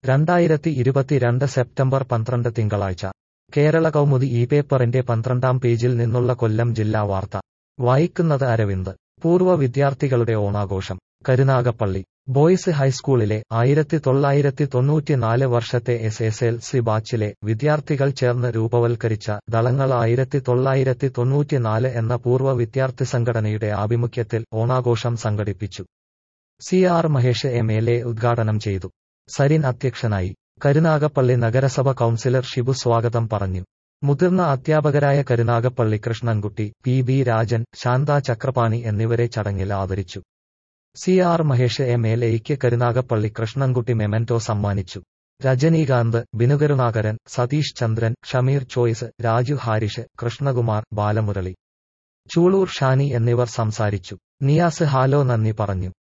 2022 September 12 തിങ്കളാഴ്ച കേരള കൗമുദി ഈ പേപ്പറിന്റെ 12-ാം പേജിൽ നിന്നുള്ള കൊല്ലം ജില്ലാ വാർത്ത വായിക്കുന്നത് അരവിന്ദ്. പൂർവ്വ വിദ്യാർത്ഥികളുടെ ഓണാഘോഷം. കരുനാഗപ്പള്ളി ബോയ്സ് ഹൈസ്കൂളിലെ 1994 വർഷത്തെ SSLC ബാച്ചിലെ വിദ്യാർത്ഥികൾ ചേർന്ന് രൂപവൽക്കരിച്ച ദളങ്ങൾ 1994 എന്ന പൂർവ്വ വിദ്യാർത്ഥി സംഘടനയുടെ ആഭിമുഖ്യത്തിൽ ഓണാഘോഷം സംഘടിപ്പിച്ചു. CR മഹേഷ് MLA ഉദ്ഘാടനം ചെയ്തു. സരിൻ അധ്യക്ഷനായി. കരുനാഗപ്പള്ളി നഗരസഭ കൗൺസിലർ ഷിബു സ്വാഗതം പറഞ്ഞു. മുതിർന്ന അധ്യാപകരായ കരുനാഗപ്പള്ളി കൃഷ്ണൻകുട്ടി, PB രാജൻ, ശാന്ത ചക്രപാണി എന്നിവരെ ചടങ്ങിൽ ആദരിച്ചു. CR മഹേഷ് MLAയ്ക്ക് കരുനാഗപ്പള്ളി കൃഷ്ണൻകുട്ടി മെമന്റോ സമ്മാനിച്ചു. രജനീകാന്ത്, ബിനുകരുണാകരൻ, സതീഷ് ചന്ദ്രൻ, ഷമീർ ചോയ്സ്, രാജു ഹാരിഷ്, കൃഷ്ണകുമാർ, ബാലമുരളി, ചൂളൂർ ഷാനി എന്നിവർ സംസാരിച്ചു. നിയാസ് ഹാലോ നന്ദി പറഞ്ഞു.